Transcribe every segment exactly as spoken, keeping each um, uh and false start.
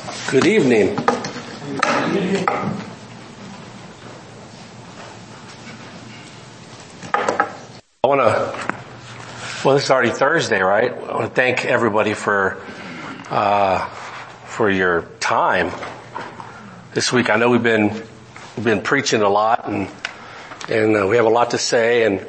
Good evening. I want to, well, it's already Thursday, right? I want to thank everybody for, uh, for your time this week. I know we've been, we've been preaching a lot and, and uh, we have a lot to say, and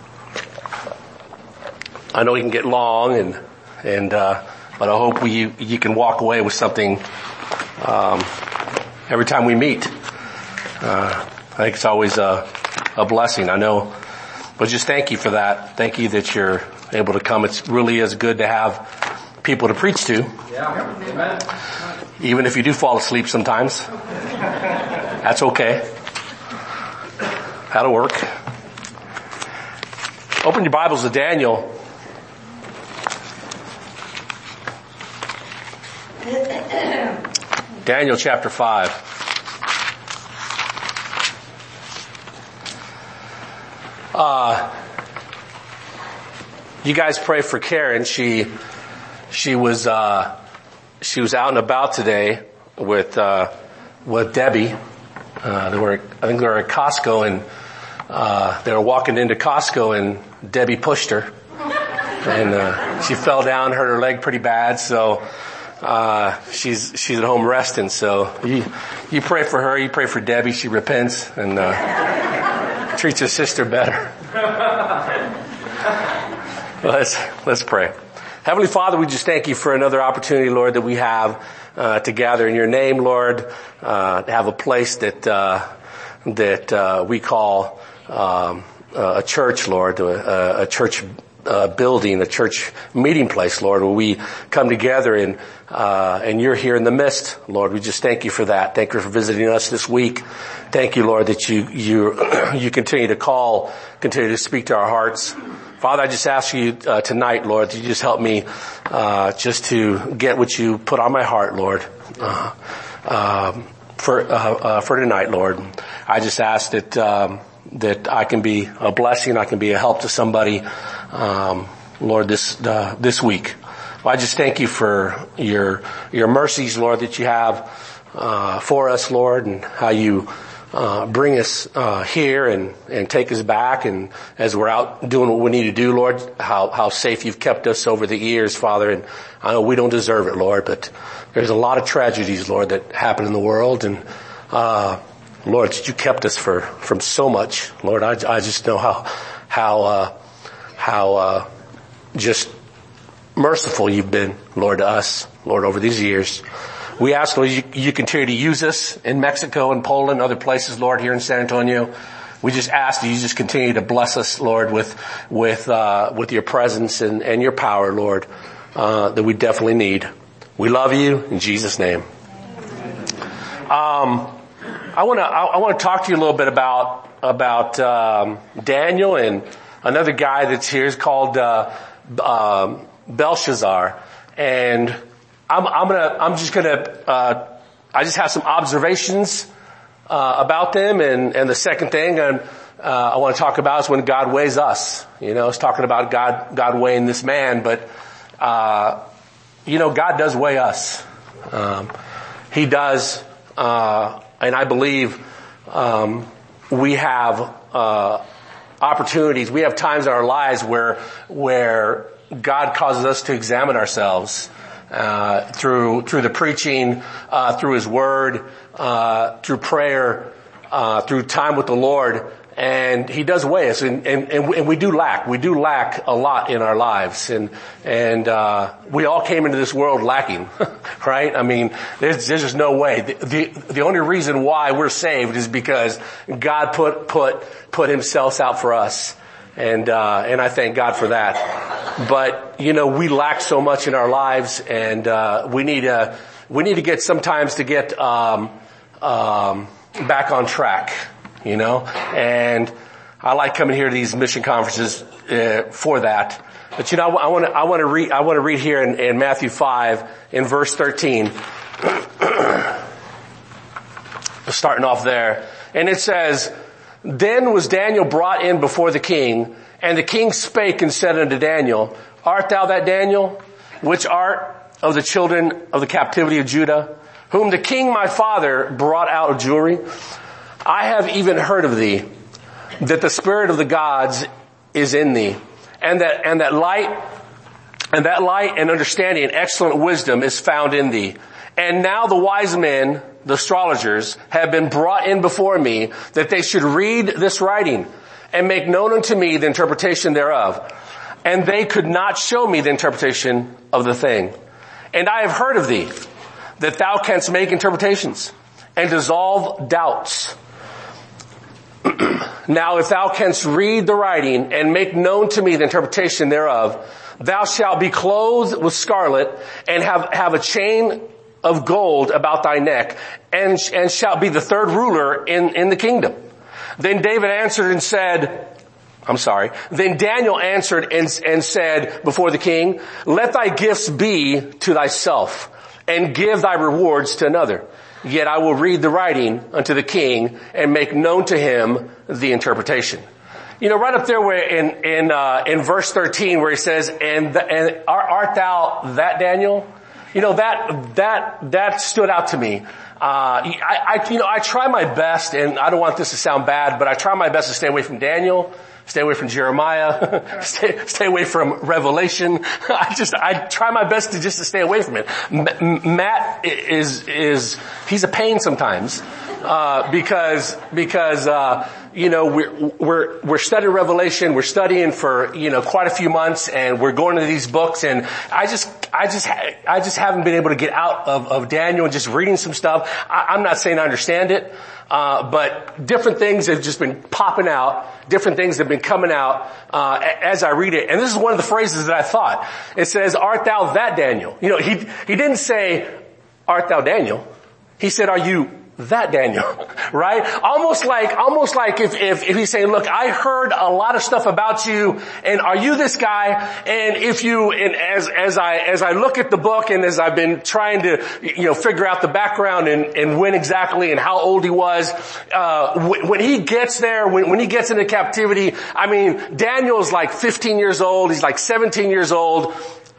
I know it can get long and, and, uh, but I hope we, you can walk away with something, um, every time we meet. Uh, I think it's always a, a blessing. I know, but just thank you for that. Thank you that you're able to come. It really is good to have people to preach to. Yeah. Amen. Even if you do fall asleep sometimes. That's okay. That'll work. Open your Bibles to Daniel. Daniel chapter five. Uh, you guys pray for Karen. She, she was, uh, she was out and about today with, uh, with Debbie. Uh, they were, I think they were at Costco, and, uh, they were walking into Costco and Debbie pushed her. And, uh, she fell down, hurt her leg pretty bad, so, Uh, she's, she's at home resting, so you, you pray for her, you pray for Debbie, she repents and, uh, treats her sister better. let's, let's pray. Heavenly Father, we just thank you for another opportunity, Lord, that we have, uh, to gather in your name, Lord, uh, to have a place that, uh, that, uh, we call, um, a church, Lord, a, a church Uh, building, a church meeting place, Lord, where we come together and, uh, and you're here in the midst, Lord. We just thank you for that. Thank you for visiting us this week. Thank you, Lord, that you, you, you continue to call, continue to speak to our hearts. Father, I just ask you, uh, tonight, Lord, that you just help me, uh, just to get what you put on my heart, Lord, uh, um, for, uh, uh, for tonight, Lord. I just ask that, um, that I can be a blessing, I can be a help to somebody, um, Lord, this, uh, this week. Well, I just thank you for your, your mercies, Lord, that you have, uh, for us, Lord, and how you, uh, bring us, uh, here and, and take us back. And as we're out doing what we need to do, Lord, how, how safe you've kept us over the years, Father. And I know we don't deserve it, Lord, but there's a lot of tragedies, Lord, that happen in the world. And, uh, Lord, you kept us for, from so much. Lord, I, I just know how, how, uh, how, uh, just merciful you've been, Lord, to us, Lord, over these years. We ask, Lord, you, you continue to use us in Mexico and Poland, other places, Lord, here in San Antonio. We just ask that you just continue to bless us, Lord, with, with, uh, with your presence and, and your power, Lord, uh, that we definitely need. We love you in Jesus' name. Um, I want to I, I want to talk to you a little bit about about um, Daniel, and another guy that's here is called uh, um, Belshazzar, and I'm I'm gonna I'm just gonna uh, I just have some observations uh, about them, and and the second thing and uh, I want to talk about is when God weighs us. You know, it's talking about God God weighing this man, but uh, you know, God does weigh us. Um, he does. Uh, And I believe, um, we have, uh, opportunities. We have times in our lives where, where God causes us to examine ourselves, uh, through, through the preaching, uh, through His Word, uh, through prayer, uh, through time with the Lord. And He does weigh us, and, and, and we do lack. We do lack a lot in our lives. And, and, uh, we all came into this world lacking, right? I mean, there's, there's just no way. The, the, the only reason why we're saved is because God put, put, put Himself out for us. And, uh, and I thank God for that. But, you know, we lack so much in our lives, and, uh, we need to, we need to get sometimes to get, um, um, back on track. You know, and I like coming here to these mission conferences uh, for that. But you know, I want to I want to read I want to read here in, in Matthew five in verse thirteen, starting off there, and it says, "Then was Daniel brought in before the king, and the king spake and said unto Daniel, Art thou that Daniel, which art of the children of the captivity of Judah? whom the king my father brought out of jewelry. I have even heard of thee, that the spirit of the gods is in thee, and that, and that light, and that light and understanding and excellent wisdom is found in thee. And now the wise men, the astrologers, have been brought in before me, that they should read this writing and make known unto me the interpretation thereof. And they could not show me the interpretation of the thing. And I have heard of thee, that thou canst make interpretations and dissolve doubts. Now if thou canst read the writing and make known to me the interpretation thereof, thou shalt be clothed with scarlet and have, have a chain of gold about thy neck, and, and shalt be the third ruler in, in the kingdom. Then David answered and said, I'm sorry. Then Daniel answered and, and said before the king, let thy gifts be to thyself, and give thy rewards to another. Yet I will read the writing unto the king and make known to him the interpretation. You know, right up there where in, in, uh, in verse thirteen where he says, and, the, and art thou that Daniel? You know, that, that, that stood out to me. Uh, I, I, you know, I try my best, and I don't want this to sound bad, but I try my best to stay away from Daniel, stay away from Jeremiah, stay, stay away from Revelation. I just, I try my best to just to stay away from it. M- Matt is, is, he's a pain sometimes, uh, because, because, uh, you know, we're, we're, we're studying Revelation, we're studying for, you know, quite a few months, and we're going to these books, and I just, I just, I just haven't been able to get out of, of Daniel and just reading some stuff. I, I'm not saying I understand it, uh, but different things have just been popping out, different things have been coming out, uh, as I read it. And this is one of the phrases that I thought. It says, art thou that Daniel? You know, he, he didn't say, art thou Daniel? He said, are you that Daniel, right? Almost like, almost like if, if, if he's saying, look, I heard a lot of stuff about you, and are you this guy? And if you, and as, as I, as I look at the book and as I've been trying to, you know, figure out the background and, and when exactly and how old he was, uh, when, when he gets there, when, when he gets into captivity, I mean, Daniel's like fifteen years old, he's like seventeen years old.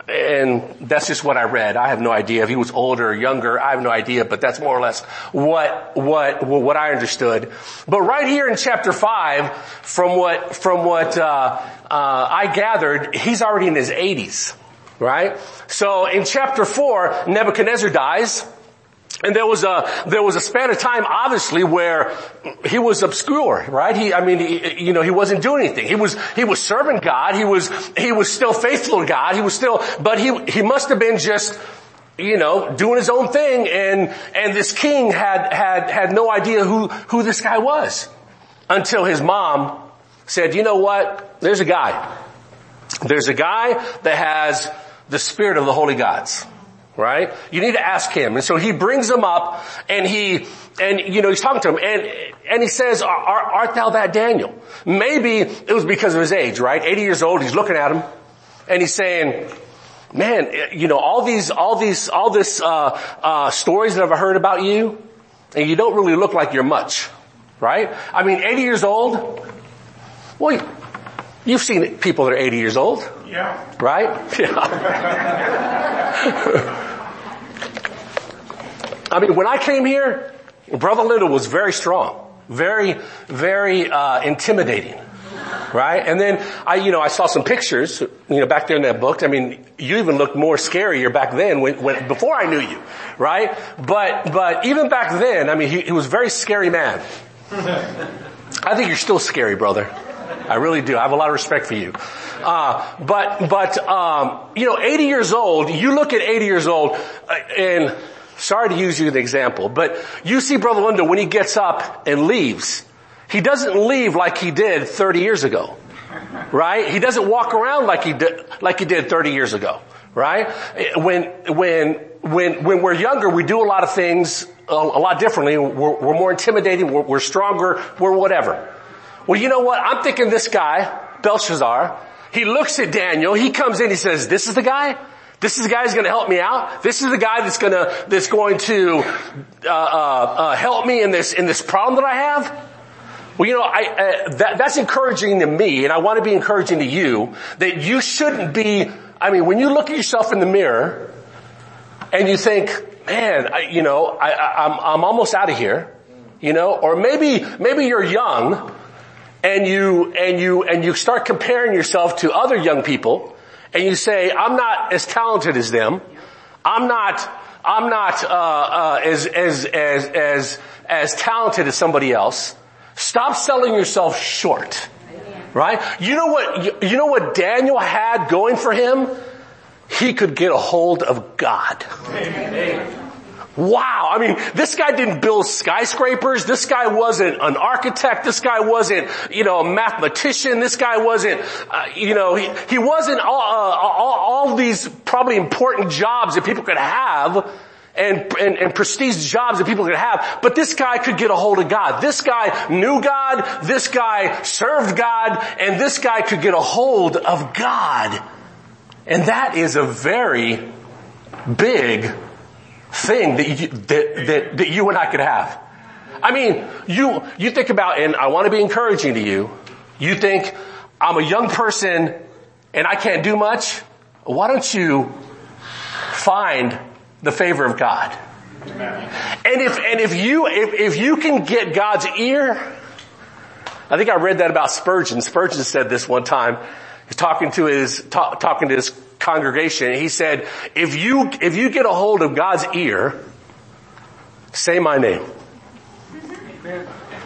And that's just what I read. I have no idea if he was older or younger. I have no idea, but that's more or less what, what, what I understood. But right here in chapter five, from what, from what, uh, uh, I gathered, he's already in his eighties, right? So in chapter four, Nebuchadnezzar dies. And there was a, there was a span of time, obviously, where he was obscure, right? He, I mean, he, you know, he wasn't doing anything. He was, he was serving God. He was, he was still faithful to God. He was still, but he, he must have been just, you know, doing his own thing. And, and this king had, had, had no idea who, who this guy was until his mom said, you know what? There's a guy. There's a guy that has the spirit of the holy gods. Right? You need to ask him. And so he brings him up and he, and you know, he's talking to him and, and he says, Are, art thou that Daniel? Maybe it was because of his age, right? eighty years old, he's looking at him and he's saying, man, you know, all these, all these, all this, uh, uh, stories that I've heard about you, and you don't really look like you're much, right? I mean, eighty years old, well, you've seen people that are eighty years old. Yeah. Right? Yeah. I mean, when I came here, Brother Little was very strong, very, very, uh, intimidating. Right? And then I, you know, I saw some pictures, you know, back there in that book. I mean, you even looked more scarier back then when, when, before I knew you. Right? But, but even back then, I mean, he, he was a very scary man. I think you're still scary, brother. I really do. I have a lot of respect for you. Uh, but, but, um, you know, eighty years old, you look at eighty years old, uh, and sorry to use you as an example, but you see Brother Lindo when he gets up and leaves, he doesn't leave like he did thirty years ago. Right? He doesn't walk around like he did, like he did thirty years ago. Right? When, when, when, when we're younger, we do a lot of things a, a lot differently. We're, we're more intimidating. We're, we're stronger. We're whatever. Well, you know what? I'm thinking this guy, Belshazzar, he looks at Daniel, he comes in, he says, this is the guy? This is the guy who's going to help me out? This is the guy that's going to, that's going to, uh, uh, uh, help me in this, in this problem that I have? Well, you know, I, uh, that, that's encouraging to me, and I want to be encouraging to you, that you shouldn't be, I mean, when you look at yourself in the mirror, and you think, man, I, you know, I, I, I'm, I'm almost out of here, you know, or maybe, maybe you're young and you, and you, and you start comparing yourself to other young people and you say, I'm not as talented as them. I'm not, I'm not, uh, uh, as, as, as, as, as talented as somebody else. Stop selling yourself short. Right? You know what, you know what Daniel had going for him? He could get a hold of God. Wow. I mean, this guy didn't build skyscrapers. This guy wasn't an architect. This guy wasn't, you know, a mathematician. This guy wasn't, uh, you know, he, he wasn't all, uh, all, all these probably important jobs that people could have. And, and, and prestige jobs that people could have. But this guy could get a hold of God. This guy knew God. This guy served God. And this guy could get a hold of God. And that is a very big thing that you, that, that, that you and I could have. I mean, you, you think about, and I want to be encouraging to you, you think, I'm a young person and I can't do much. Why don't you find the favor of God? Amen. And if, and if you, if, if you can get God's ear, I think I read that about Spurgeon. Spurgeon said this one time. He's talking to his, talk, talking to his congregation. He said, if you, if you get a hold of God's ear, say my name. Amen.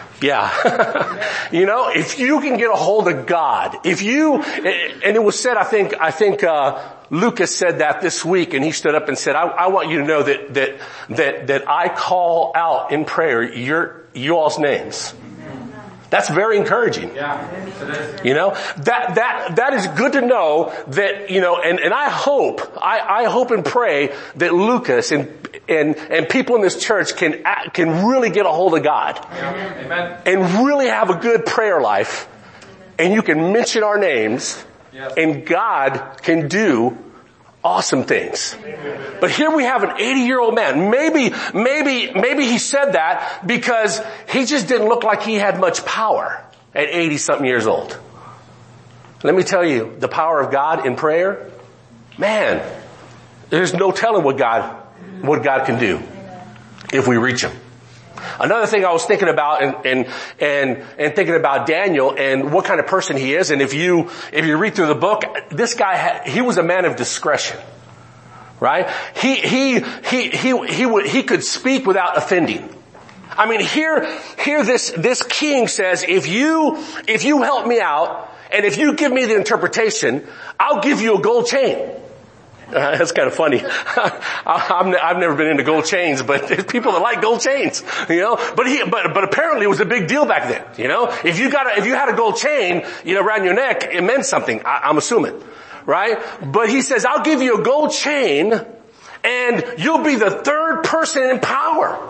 Yeah. You know, if you can get a hold of God, if you, and it was said, I think, I think, uh, Lucas said that this week, and he stood up and said, I, I want you to know that, that, that, that I call out in prayer your, you all's names. That's very encouraging. Yeah. You know, that, that, that is good to know that, you know, and, and I hope, I, I hope and pray that Lucas and, and, and people in this church can, can really get a hold of God. Yeah. Amen. And really have a good prayer life. And you can mention our names. Yes. And God can do awesome things. But here we have an eighty year old man. Maybe, maybe, maybe he said that because he just didn't look like he had much power at eighty something years old. Let me tell you, the power of God in prayer, man, there's no telling what God, what God can do if we reach him. Another thing I was thinking about and, and, and, and thinking about Daniel and what kind of person he is. And if you, if you read through the book, this guy had, he was a man of discretion, right? He, he, he, he, he would, he could speak without offending. I mean, here, here this, this king says, if you, if you help me out and if you give me the interpretation, I'll give you a gold chain. Uh, that's kind of funny. I'm, I've never been into gold chains, but there's people that like gold chains, you know. But he, but but apparently it was a big deal back then, you know. If you got a, if you had a gold chain, you know, around your neck, it meant something. I, I'm assuming, right? But he says, "I'll give you a gold chain, and you'll be the third person in power."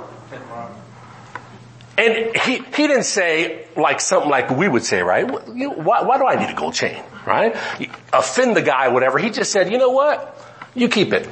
And he he didn't say like something like we would say, right? You know, why, why do I need a gold chain, right? Offend the guy, whatever. He just said, you know what? You keep it.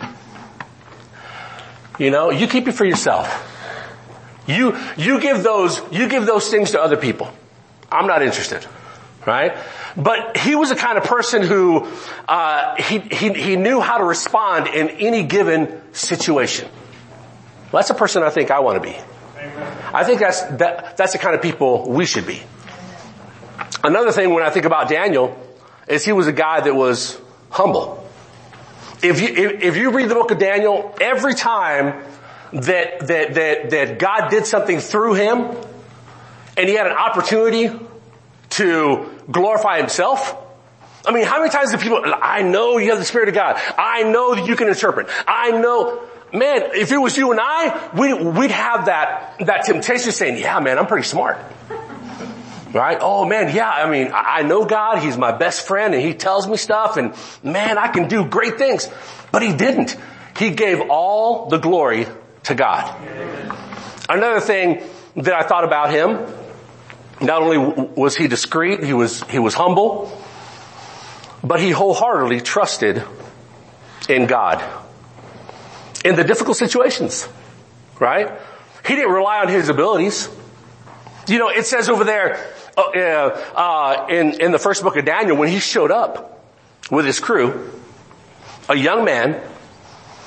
You know, you keep it for yourself. You, you give those, you give those things to other people. I'm not interested. Right? But he was the kind of person who, uh, he, he, he knew how to respond in any given situation. Well, that's a person I think I want to be. Amen. I think that's, that, that's the kind of people we should be. Another thing when I think about Daniel is he was a guy that was humble. If you, if, if you read the book of Daniel, every time that, that, that, that God did something through him and he had an opportunity to glorify himself. I mean, how many times do people, I know you have the Spirit of God. I know that you can interpret. I know, man, if it was you and I, we'd, we'd have that, that temptation saying, yeah, man, I'm pretty smart. Right? Oh man, yeah, I mean, I know God, He's my best friend and He tells me stuff and man, I can do great things. But He didn't. He gave all the glory to God. Another thing that I thought about him, not only was he discreet, he was, he was humble, but he wholeheartedly trusted in God. In the difficult situations. Right? He didn't rely on his abilities. You know, it says over there, uh, uh, in, in the first book of Daniel, when he showed up with his crew, a young man,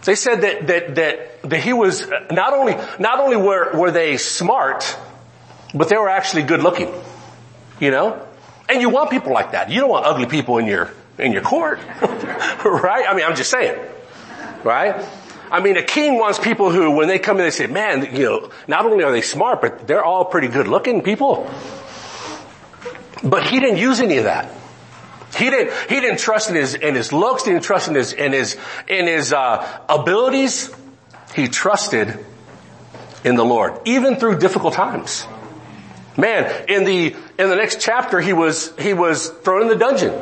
They said that, that, that, that he was, not only, not only were, were they smart, but they were actually good looking. You know? And you want people like that. You don't want ugly people in your, in your court. Right? I mean, I'm just saying. Right? I mean, a king wants people who, when they come in, they say, man, you know, not only are they smart, but they're all pretty good looking people. But he didn't use any of that. He didn't, he didn't trust in his, in his looks, he didn't trust in his, in his, in his, uh, abilities. He trusted in the Lord, even through difficult times. Man, in the, in the next chapter, he was, he was thrown in the dungeon.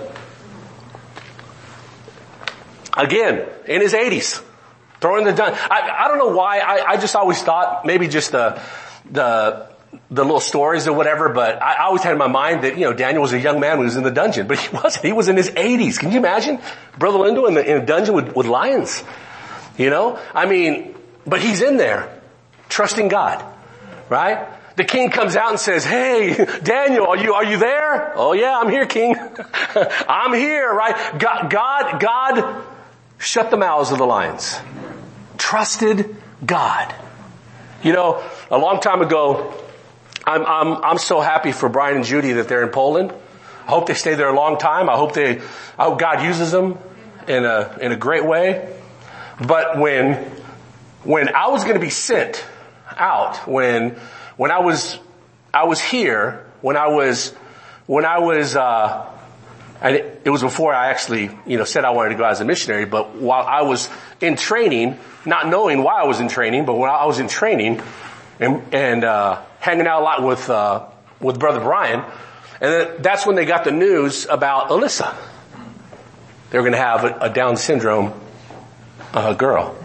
Again, in his eighties. Thrown in the dungeon. I, I don't know why, I, I just always thought maybe just the, the, the little stories or whatever, but I, I always had in my mind that, you know, Daniel was a young man who was in the dungeon, but he wasn't. He was in his eighties. Can you imagine? Brother Lindo in, the, in a dungeon with, with lions. You know? I mean, but he's in there, trusting God. Right? The king comes out and says, hey, Daniel, are you, are you there? Oh yeah, I'm here, king. I'm here, right? God, God, God shut the mouths of the lions. Trusted God. You know, a long time ago, I'm, I'm, I'm so happy for Brian and Judy that they're in Poland. I hope they stay there a long time. I hope they, I hope God uses them in a, in a great way. But when, when I was going to be sent out, when, when I was, I was here, when I was, when I was, uh, and it, it was before I actually, you know, said I wanted to go as a missionary, but while I was in training, not knowing why I was in training, but when I was in training and, and, uh, hanging out a lot with, uh, with Brother Brian, and then that's when they got the news about Alyssa. They were going to have a, a Down syndrome, uh, girl.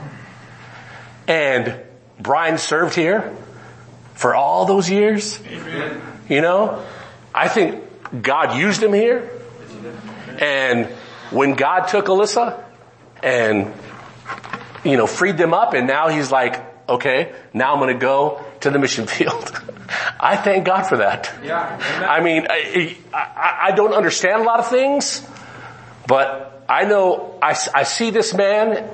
And Brian served here for all those years. Amen. You know, I think God used him here. And when God took Alyssa and, you know, freed them up, and now he's like, okay, now I'm going to go to the mission field. I thank God for that. Yeah. I mean, I, I, I don't understand a lot of things, but I know I, I see this man,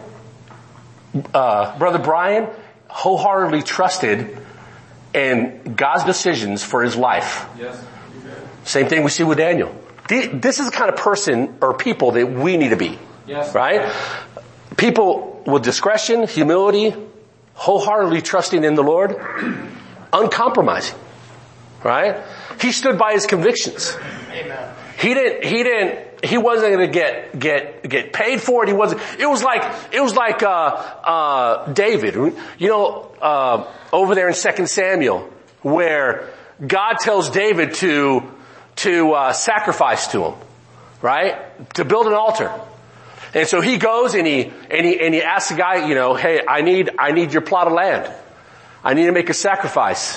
uh, Brother Brian, wholeheartedly trusted in God's decisions for his life. Yes. Same thing we see with Daniel. This is the kind of person or people that we need to be. Yes. Right? People with discretion, humility, wholeheartedly trusting in the Lord, uncompromising. Right? He stood by his convictions. Amen. He didn't, he didn't, he wasn't going to get, get, get paid for it. He wasn't, it was like, it was like, uh, uh, David, you know, uh, over there in Second Samuel, where God tells David to, to, uh, sacrifice to him, right? To build an altar. And so he goes and he, and he, and he asks the guy, you know, hey, I need, I need your plot of land. I need to make a sacrifice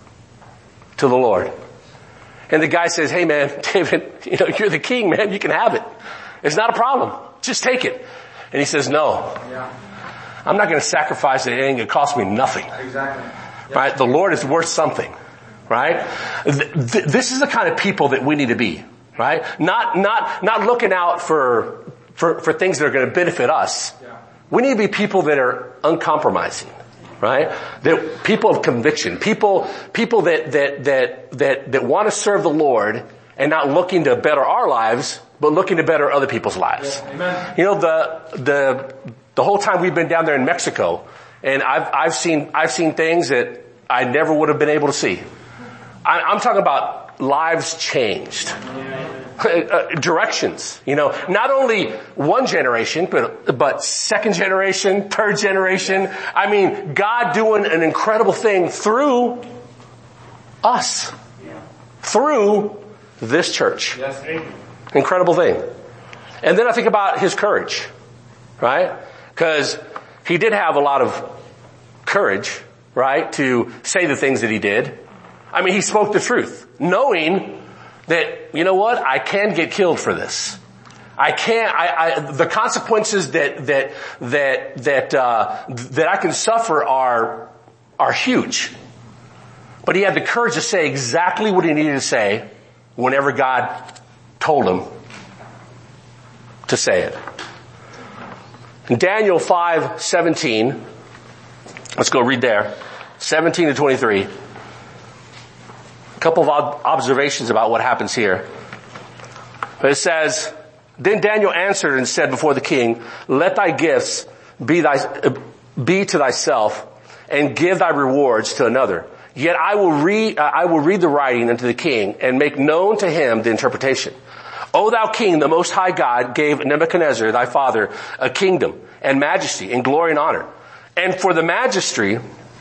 to the Lord. And the guy says, hey man, David, you know, you're the king, man. You can have it. It's not a problem. Just take it. And he says, no, yeah. I'm not going to sacrifice it. It ain't going to cost me nothing. Exactly. Yeah. Right? The Lord is worth something. Right? Th- th- this is the kind of people that we need to be. Right? Not, not, not looking out for, for, for things that are going to benefit us. Yeah. We need to be people that are uncompromising. Right? That people of conviction, people, people that, that, that, that, that want to serve the Lord and not looking to better our lives, but looking to better other people's lives. Yeah, amen. You know, the, the, the whole time we've been down there in Mexico, and I've, I've seen, I've seen things that I never would have been able to see. I, I'm talking about lives changed. Uh, directions, you know, not only one generation, but, but second generation, third generation. I mean, God doing an incredible thing through us, through this church. Incredible thing. And then I think about his courage, right? Because he did have a lot of courage, right? To say the things that he did. I mean, he spoke the truth, knowing that, you know what, I can get killed for this. I can't, I, I, the consequences that, that, that, that, uh, that I can suffer are, are huge. But he had the courage to say exactly what he needed to say whenever God told him to say it. Daniel five seventeen. Let's go read there. seventeen to twenty-three. A couple of observations about what happens here. It says, then Daniel answered and said before the king, let thy gifts be thy, be to thyself, and give thy rewards to another. Yet I will read, I will read the writing unto the king and make known to him the interpretation. O thou king, the most high God gave Nebuchadnezzar thy father a kingdom and majesty and glory and honor. And for the majesty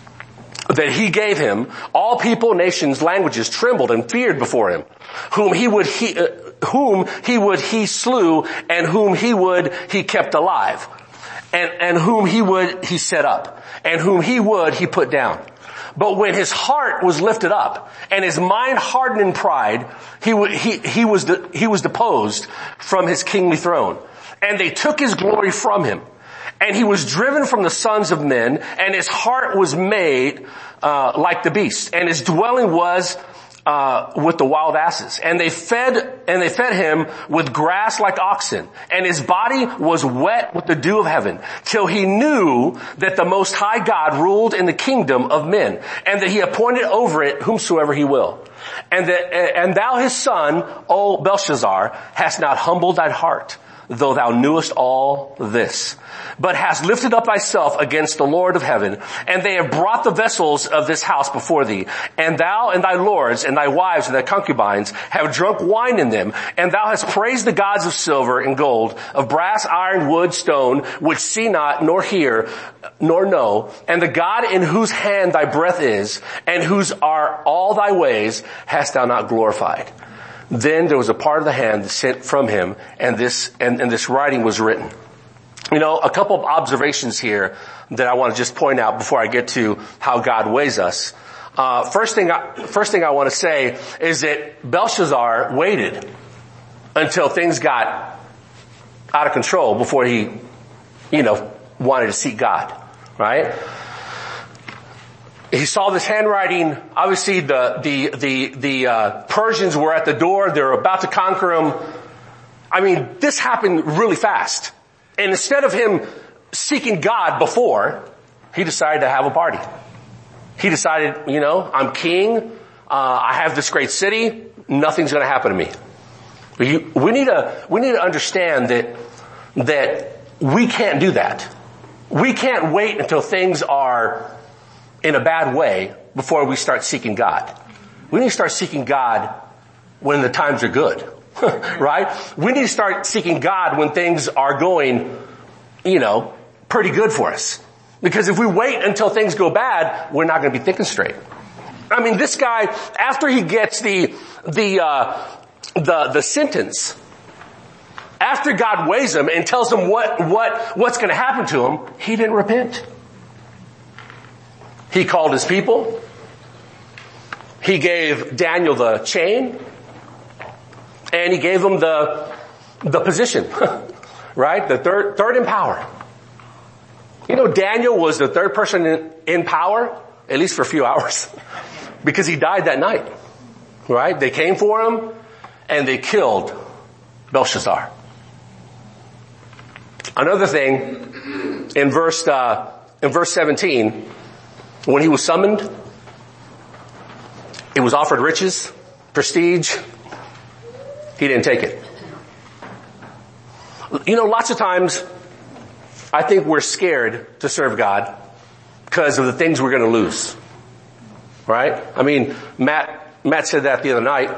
that he gave him, all people, nations, languages trembled and feared before him, whom he would he, uh, whom he would he slew, and whom he would he kept alive, and, and whom he would he set up, and whom he would he put down. But when his heart was lifted up and his mind hardened in pride, he, he, he was, de, he was deposed from his kingly throne, and they took his glory from him. And he was driven from the sons of men, and his heart was made uh like the beast, and his dwelling was uh with the wild asses. And they fed and they fed him with grass like oxen, and his body was wet with the dew of heaven, till he knew that the Most High God ruled in the kingdom of men, and that he appointed over it whomsoever he will. And that and thou his son, O Belshazzar, hast not humbled thy heart, though thou knewest all this, but hast lifted up thyself against the Lord of heaven, and they have brought the vessels of this house before thee, and thou and thy lords and thy wives and thy concubines have drunk wine in them, and thou hast praised the gods of silver and gold, of brass, iron, wood, stone, which see not, nor hear, nor know, and the God in whose hand thy breath is, and whose are all thy ways, hast thou not glorified. Then there was a part of the hand sent from him, and this, and, and this writing was written. You know, a couple of observations here that I want to just point out before I get to how God weighs us. Uh, first thing, I, first thing I want to say is that Belshazzar waited until things got out of control before he, you know, wanted to seek God, right? He saw this handwriting. Obviously the, the, the, the, uh, Persians were at the door. They're about to conquer them. I mean, this happened really fast. And instead of him seeking God before, he decided to have a party. He decided, you know, I'm king. Uh, I have this great city. Nothing's going to happen to me. We, we need to, we need to understand that, that we can't do that. We can't wait until things are in a bad way before we start seeking God. We need to start seeking God when the times are good. Right? We need to start seeking God when things are going, you know, pretty good for us. Because if we wait until things go bad, we're not going to be thinking straight. I mean, this guy, after he gets the, the, uh, the, the sentence, after God weighs him and tells him what, what, what's going to happen to him, he didn't repent. He called his people. He gave Daniel the chain. And he gave them the, the position, right? The third, third in power. You know, Daniel was the third person in, in power, at least for a few hours, because he died that night, right? They came for him and they killed Belshazzar. Another thing, in verse, uh, in verse seventeen, when he was summoned, it was offered riches, prestige. He didn't take it. You know, lots of times I think we're scared to serve God because of the things we're going to lose. Right? I mean, Matt, Matt said that the other night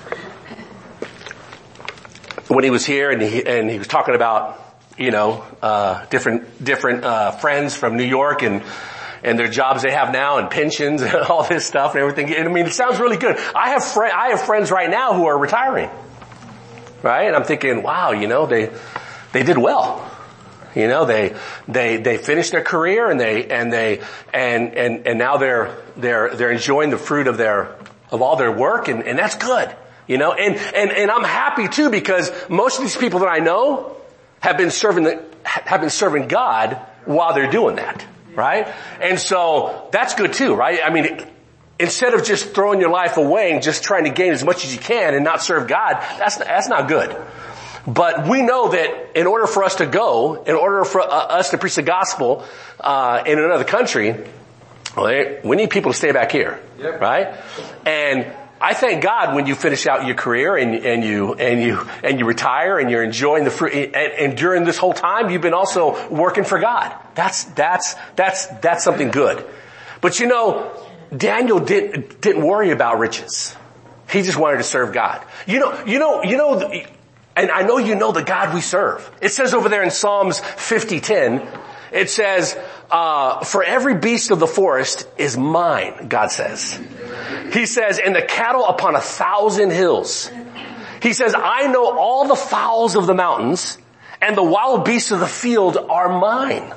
when he was here, and he, and he was talking about, you know, uh, different, different, uh, friends from New York and, and their jobs they have now and pensions and all this stuff and everything. And I mean, it sounds really good. I have fr- I have friends right now who are retiring. Right? And I'm thinking, wow, you know, they, they did well. You know, they, they, they finished their career and they, and they, and, and, and now they're, they're, they're enjoying the fruit of their, of all their work, and, and that's good. You know, and, and, and I'm happy too, because most of these people that I know have been serving the, have been serving God while they're doing that. Right? And so that's good too, right? I mean, it, instead of just throwing your life away and just trying to gain as much as you can and not serve God, that's, that's not good. But we know that in order for us to go, in order for uh, us to preach the gospel uh in another country, well, we need people to stay back here, yep. right? And I thank God when you finish out your career and, and you and you and you retire and you're enjoying the fruit. And, and during this whole time, you've been also working for God. That's that's that's that's something good. But you know, Daniel didn't didn't worry about riches. He just wanted to serve God. You know, you know, you know. And I know you know the God we serve. It says over there in Psalms fifty ten, it says, uh, for every beast of the forest is mine, God says. He says, and the cattle upon a thousand hills. He says, I know all the fowls of the mountains, and the wild beasts of the field are mine.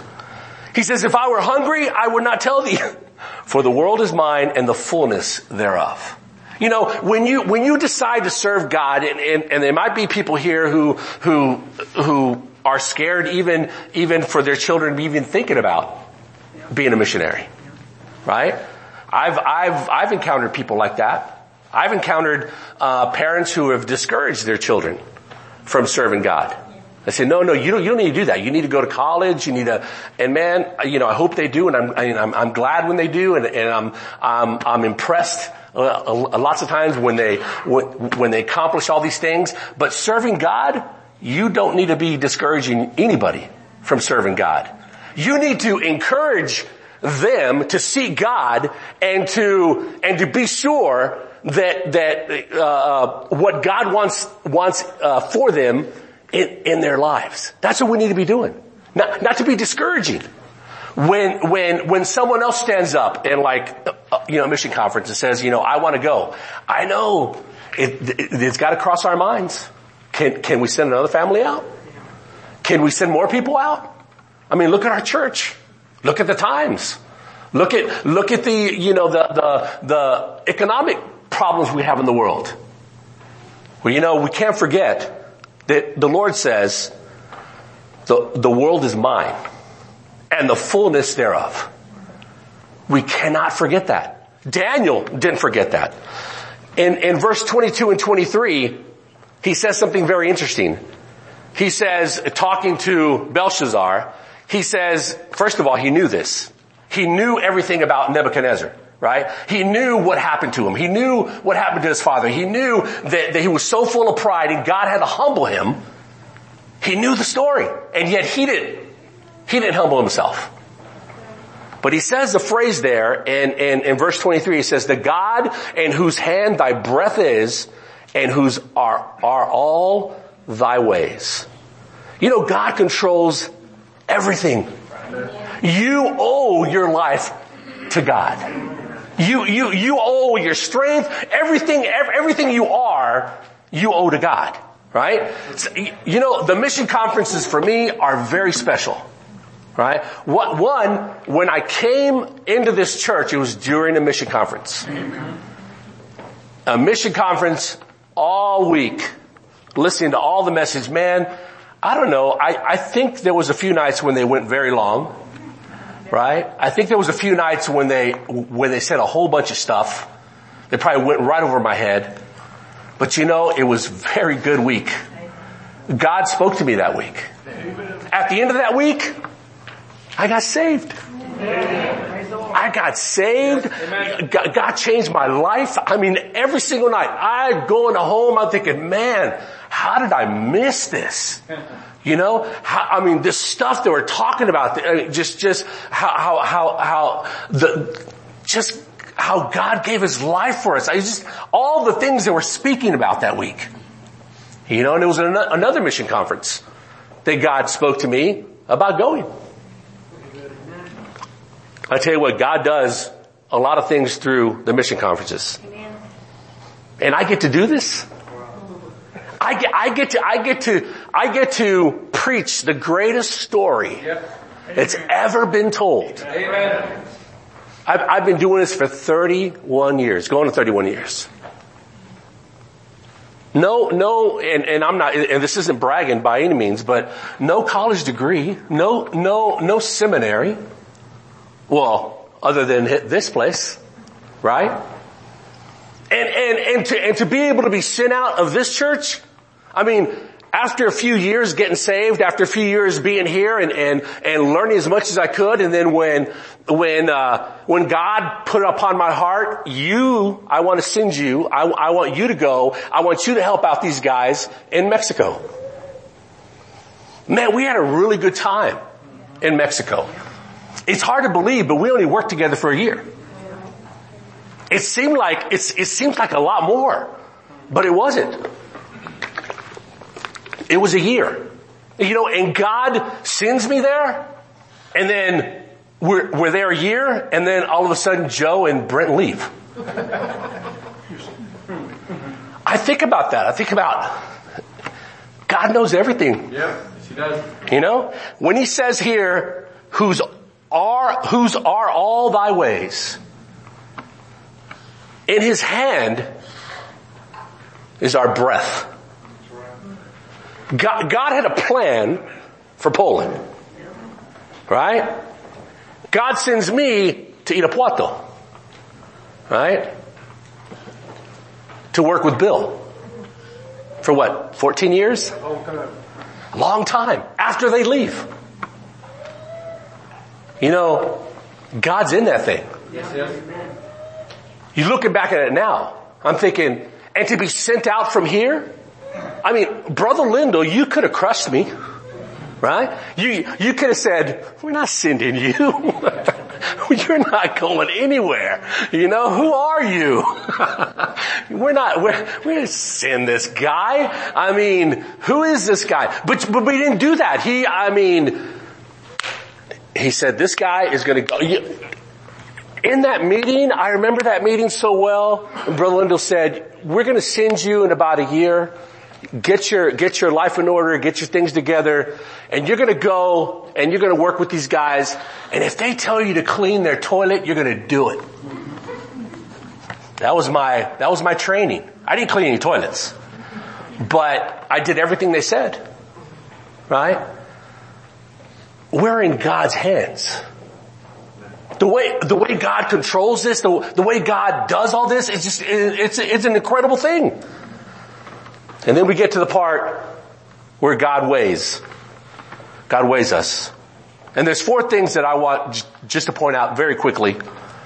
He says, if I were hungry, I would not tell thee, for the world is mine and the fullness thereof. You know, when you, when you decide to serve God, and, and, and there might be people here who, who, who are scared even, even for their children even thinking about being a missionary. Right? I've, I've, I've encountered people like that. I've encountered, uh, parents who have discouraged their children from serving God. I say, no, no, you don't, you don't need to do that. You need to go to college. You need to, and man, you know, I hope they do, and I'm, I mean, I'm, I'm glad when they do, and, and I'm, I'm, I'm impressed uh, lots of times when they, when they accomplish all these things. But serving God, you don't need to be discouraging anybody from serving God. You need to encourage them to seek God and to, and to be sure that, that, uh, what God wants, wants, uh, for them in, in their lives. That's what we need to be doing. Not, not to be discouraging. When, when, when someone else stands up and like, uh, you know, a mission conference and says, you know, I want to go. I know it, it, it's got to cross our minds. Can, can we send another family out? Can we send more people out? I mean, look at our church. Look at the times. Look at, look at the, you know, the, the, the economic problems we have in the world. Well, you know, we can't forget that the Lord says, the, the world is mine and the fullness thereof. We cannot forget that. Daniel didn't forget that. In, in verse twenty-two and twenty-three, he says something very interesting. He says, talking to Belshazzar, he says, first of all, he knew this. He knew everything about Nebuchadnezzar, right? He knew what happened to him. He knew what happened to his father. He knew that, that he was so full of pride and God had to humble him. He knew the story, and yet he didn't, he didn't humble himself. But he says the phrase there in, in, in verse twenty-three, he says, the God in whose hand thy breath is and whose are, are all thy ways. You know, God controls everything. You owe your life to God. You, you, you owe your strength, everything, everything you are, you owe to God, right? So, you know, the mission conferences for me are very special, right? What, one, when I came into this church, it was during a mission conference. A mission conference all week, listening to all the message. Man, I don't know, I, I think there was a few nights when they went very long. Right? I think there was a few nights when they, when they said a whole bunch of stuff. They probably went right over my head. But you know, it was a very good week. God spoke to me that week. At the end of that week, I got saved. I got saved. God changed my life. I mean, every single night, I going home, I'm thinking, man, how did I miss this? You know, how, I mean, this stuff that we're talking about, just, just how, how, how, how the, just how God gave his life for us. I just, all the things that we're speaking about that week. You know, and it was an, another mission conference that God spoke to me about going. I tell you what, God does a lot of things through the mission conferences. And I get to do this. I get, I get to, I get to, I get to preach the greatest story that's ever been told. Amen. I've, I've been doing this for thirty-one years, going to thirty-one years. No, no, and, and I'm not, and this isn't bragging by any means, but no college degree, no, no, no seminary. Well, other than this place, right? And, and, and to, and to be able to be sent out of this church, I mean, after a few years getting saved, after a few years being here and, and, and learning as much as I could, and then when, when, uh, when God put it upon my heart, you, I want to send you, I, I want you to go, I want you to help out these guys in Mexico. Man, we had a really good time in Mexico. It's hard to believe, but we only worked together for a year. It seemed like, it's, it seems like a lot more, but it wasn't. It was a year. You know, and God sends me there, and then we're, we're there a year, and then all of a sudden Joe and Brent leave. I think about that. I think about, God knows everything. Yeah, yes, he does. You know, when he says here, whose are, whose are all thy ways, in his hand is our breath. God, God had a plan for Poland. Right? God sends me to Irapuato. Right? To work with Bill. For what? fourteen years? A long time. After they leave. You know, God's in that thing. Yes, yes. You looking back at it now, I'm thinking, and to be sent out from here? I mean, Brother Lindell, you could have crushed me, right? You, you could have said, we're not sending you. You're not going anywhere. You know, who are you? we're not, we're, we're going to send this guy. I mean, who is this guy? But, but we didn't do that. He, I mean, he said, this guy is going to go. You, in that meeting, I remember that meeting so well. And Brother Lindell said, we're going to send you in about a year. Get your, get your life in order, get your things together, and you're gonna go and you're gonna work with these guys, and if they tell you to clean their toilet, you're gonna do it. That was my, that was my training. I didn't clean any toilets, but I did everything they said. Right? We're in God's hands. The way, the way God controls this, the, the way God does all this, it's just, it's, it's an incredible thing. And then we get to the part where God weighs. God weighs us. And there's four things that I want j- just to point out very quickly.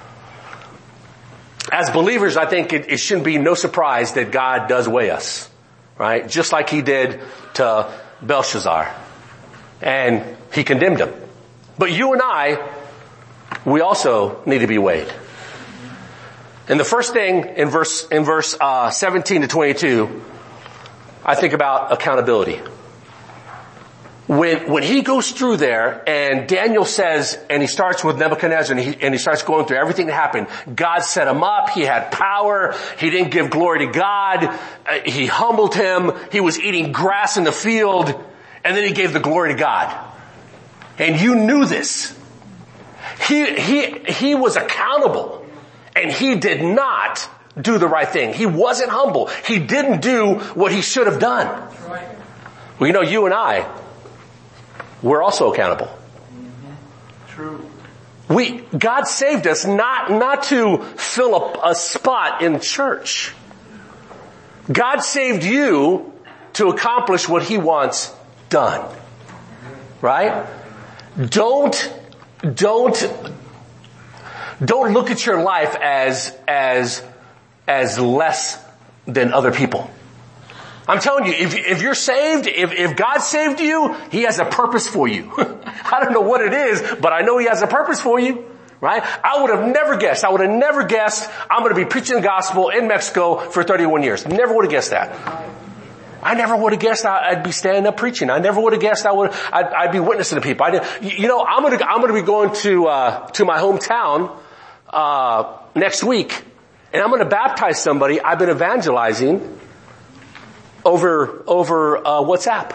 As believers, I think it, it shouldn't be no surprise that God does weigh us. Right? Just like he did to Belshazzar. And he condemned him. But you and I, we also need to be weighed. And the first thing in verse, in verse, uh, seventeen to twenty-two, I think about accountability. When, when he goes through there and Daniel says, and he starts with Nebuchadnezzar and he, and he starts going through everything that happened. God set him up. He had power. He didn't give glory to God. Uh, he humbled him. He was eating grass in the field. And then he gave the glory to God. And you knew this. He, he, he was accountable. And he did not do the right thing. He wasn't humble. He didn't do what he should have done. Right. Well, you know, you and I, we're also accountable. Mm-hmm. True. We, God saved us not, not to fill up a spot in church. God saved you to accomplish what he wants done. Right? Don't, don't, don't look at your life as, as, as less than other people. I'm telling you, if, if you're saved, if, if God saved you, he has a purpose for you. I don't know what it is, but I know he has a purpose for you. Right? I would have never guessed, I would have never guessed I'm going to be preaching the gospel in Mexico for thirty-one years. Never would have guessed that. I never would have guessed I'd be standing up preaching. I never would have guessed I would, I'd, I'd be witnessing to people. I didn't, you know, I'm going to, I'm going to be going to, uh, to my hometown, uh, next week. And I'm going to baptize somebody I've been evangelizing over, over, uh, WhatsApp.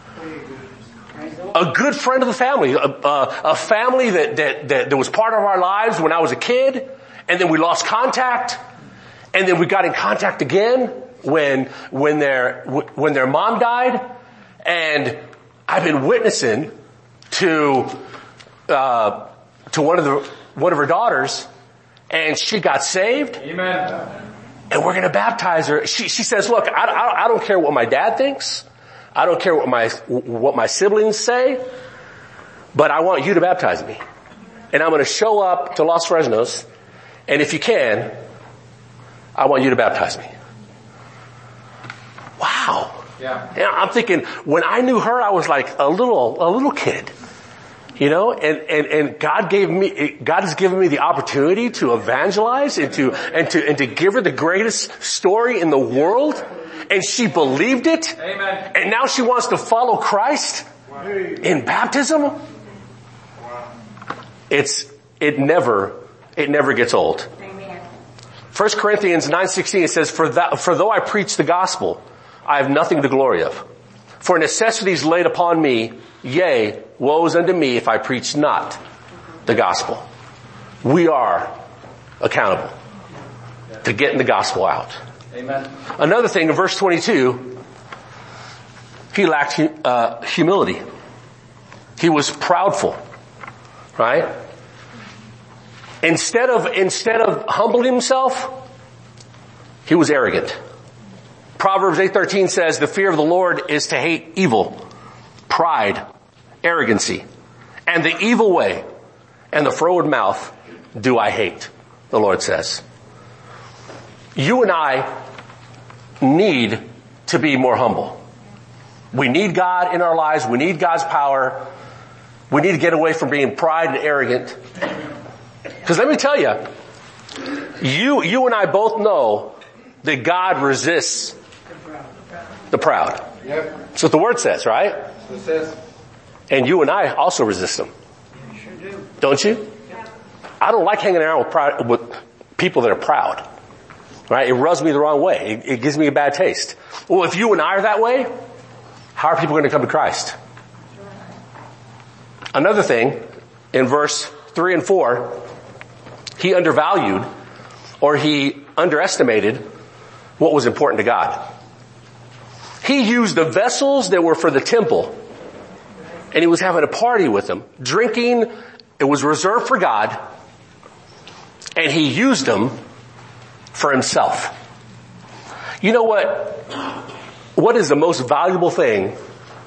A good friend of the family, a, a, a family that, that, that, that was part of our lives when I was a kid, and then we lost contact, and then we got in contact again when, when their, when their mom died, and I've been witnessing to, uh, to one of the, one of her daughters, and she got saved. Amen. And we're going to baptize her. She, she says, look, I, I, I don't care what my dad thinks. I don't care what my, what my siblings say, but I want you to baptize me. And I'm going to show up to Los Fresnos, and if you can, I want you to baptize me. Wow. Yeah. And I'm thinking, when I knew her, I was like a little, a little kid. You know, and, and, and God gave me, God has given me the opportunity to evangelize and to, and to, and to give her the greatest story in the world. And she believed it. Amen. And now she wants to follow Christ in baptism. It's, it never, it never gets old. Amen. First Corinthians nine sixteen, it says, for that, for though I preach the gospel, I have nothing to glory of. For necessity is laid upon me, yea, woe is unto me if I preach not the gospel. We are accountable to getting the gospel out. Amen. Another thing, in verse twenty-two, he lacked uh, humility. He was proudful, right? Instead of, instead of humbling himself, he was arrogant. Proverbs eight thirteen says, the fear of the Lord is to hate evil, pride, arrogancy, and the evil way, and the froward mouth do I hate, the Lord says. You and I need to be more humble. We need God in our lives. We need God's power. We need to get away from being pride and arrogant. Because let me tell you, you, you and I both know that God resists the proud. Yep. That's what the word says, right? It says. And you and I also resist them. You sure do. Don't you? Yeah. I don't like hanging around with, proud, with people that are proud. Right? It rubs me the wrong way. It, it gives me a bad taste. Well, if you and I are that way, how are people going to come to Christ? Another thing, in verse three and four, he undervalued or he underestimated what was important to God. He used the vessels that were for the temple, and he was having a party with them, drinking. It was reserved for God, and he used them for himself. You know what? What is the most valuable thing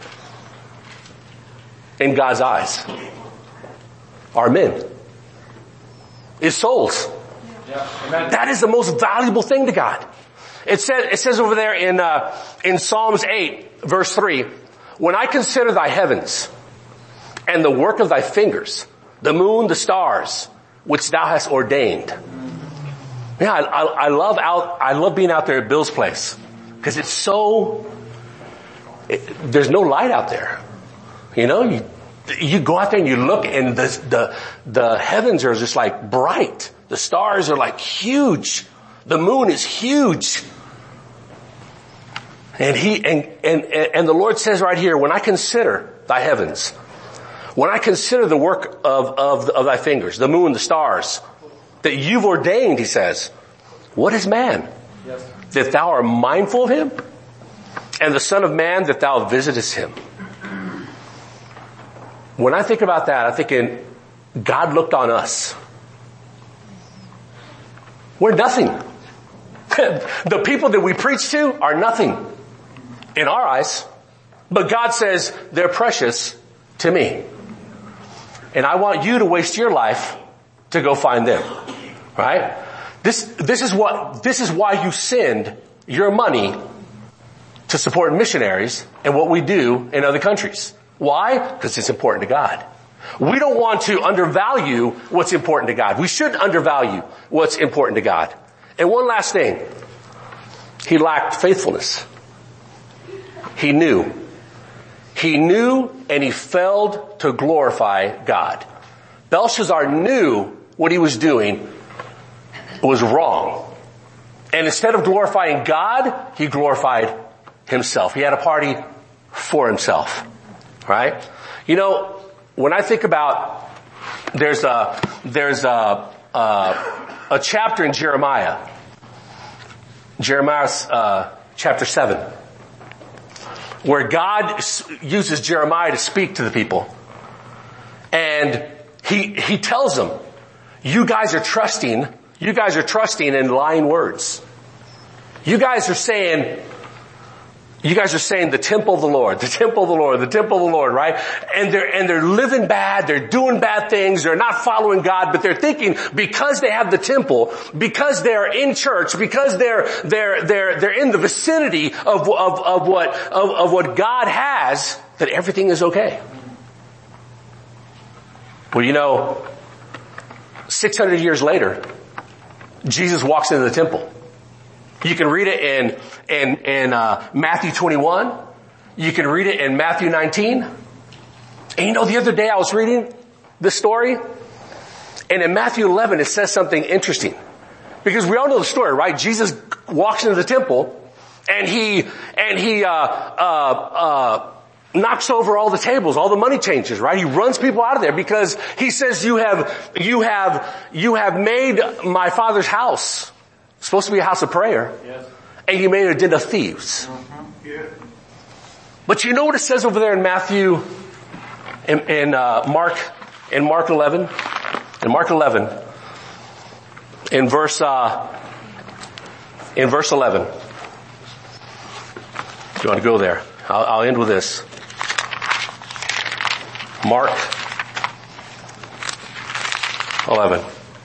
in God's eyes? Are men. Is souls. Yeah. Amen. That is the most valuable thing to God. It says, it says over there in, uh, in Psalms eight, verse three, when I consider thy heavens and the work of thy fingers, the moon, the stars, which thou hast ordained. Yeah, I, I, I love out, I love being out there at Bill's place. Cause it's so, it, there's no light out there. You know, you, you go out there and you look and the, the, the heavens are just like bright. The stars are like huge. The moon is huge. And he, and, and, and the Lord says right here, when I consider thy heavens, when I consider the work of, of, of thy fingers, the moon, the stars, that you've ordained, he says, what is man? Yes. That thou art mindful of him? And the son of man that thou visitest him. When I think about that, I'm thinking, God looked on us. We're nothing. The people that we preach to are nothing in our eyes. But God says they're precious to me. And I want you to waste your life to go find them. Right? This, this is what, this is why you send your money to support missionaries and what we do in other countries. Why? Because it's important to God. We don't want to undervalue what's important to God. We shouldn't undervalue what's important to God. And one last thing. He lacked faithfulness. He knew. He knew and he failed to glorify God. Belshazzar knew what he was doing was wrong. And instead of glorifying God, he glorified himself. He had a party for himself. Right? You know, when I think about, there's a, there's a, a, a chapter in Jeremiah. Jeremiah, uh, chapter seven. Where God uses Jeremiah to speak to the people. And he, he tells them, you guys are trusting, you guys are trusting in lying words. You guys are saying, you guys are saying the temple of the Lord, the temple of the Lord, the temple of the Lord, right? And they're, and they're living bad, they're doing bad things, they're not following God, but they're thinking because they have the temple, because they're in church, because they're, they're, they're, they're in the vicinity of, of, of what, of, of what God has, that everything is okay. Well, you know, six hundred years later, Jesus walks into the temple. You can read it in, in, in, uh, Matthew twenty-one. You can read it in Matthew nineteen. And you know, the other day I was reading this story, and in Matthew eleven it says something interesting. Because we all know the story, right? Jesus walks into the temple, and he, and he, uh, uh, uh, knocks over all the tables, all the money changers, right? He runs people out of there because he says, you have, you have, you have made my Father's house, supposed to be a house of prayer, yes, and you made it a den of thieves. Mm-hmm. Yeah. But you know what it says over there in Matthew, in, in uh, Mark, in Mark eleven, in Mark eleven, in verse, uh, in verse eleven. If you want to go there, I'll, I'll end with this. Mark eleven.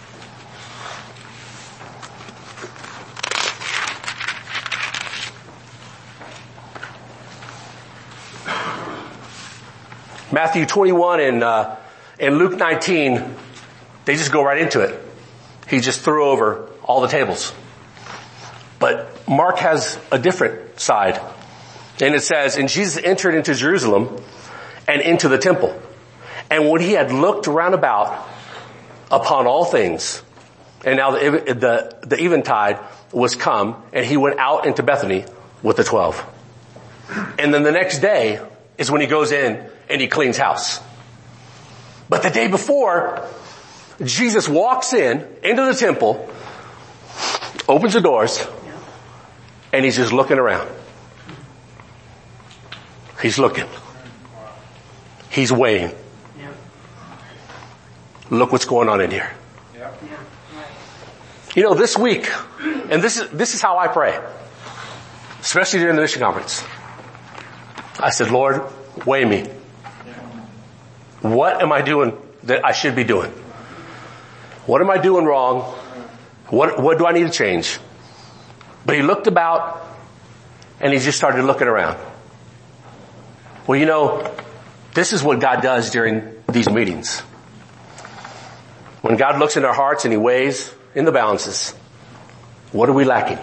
Matthew twenty-one and, uh, and Luke nineteen, they just go right into it. He just threw over all the tables. But Mark has a different side. And it says, and Jesus entered into Jerusalem and into the temple. And when he had looked round about upon all things, and now the, the, the eventide was come, and he went out into Bethany with the twelve. And then the next day is when he goes in and he cleans house. But the day before, Jesus walks in, into the temple, opens the doors, and he's just looking around. He's looking. He's waiting. Look what's going on in here. You know, this week, and this is, this is how I pray, especially during the mission conference. I said, Lord, weigh me. What am I doing that I should be doing? What am I doing wrong? What, what do I need to change? But he looked about and he just started looking around. Well, you know, this is what God does during these meetings. When God looks in our hearts and he weighs in the balances, what are we lacking?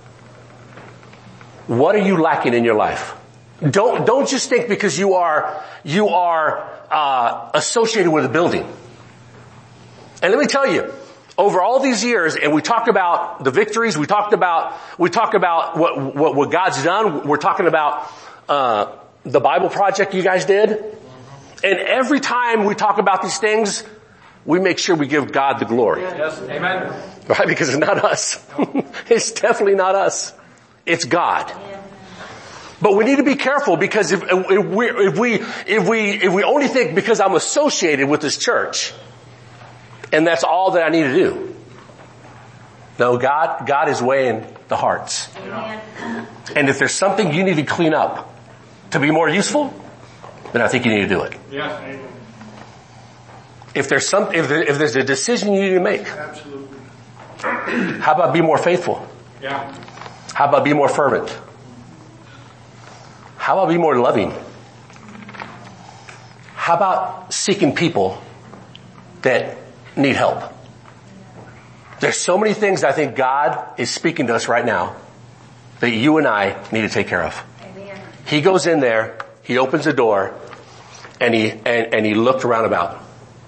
What are you lacking in your life? Don't, don't just think because you are, you are, uh, associated with a building. And let me tell you, over all these years, and we talked about the victories, we talked about, we talked about what, what, what God's done, we're talking about, uh, the Bible project you guys did. And every time we talk about these things, we make sure we give God the glory. Yes, amen. Right? Because it's not us. It's definitely not us. It's God. But we need to be careful because if, if we, if we, if we, if we only think because I'm associated with this church, and that's all that I need to do. No, God, God is weighing the hearts. Amen. And if there's something you need to clean up to be more useful, then I think you need to do it. Yes. If there's some, if, there, if there's a decision you need to make, absolutely. How about be more faithful? Yeah. How about be more fervent? How about be more loving? How about seeking people that need help? There's so many things I think God is speaking to us right now that you and I need to take care of. Amen. He goes in there, he opens the door, and he, and, and he looked around about.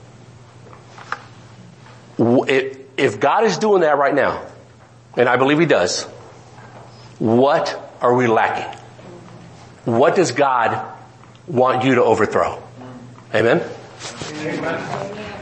If, if God is doing that right now, and I believe he does, what are we lacking? What does God want you to overthrow? Amen? Amen.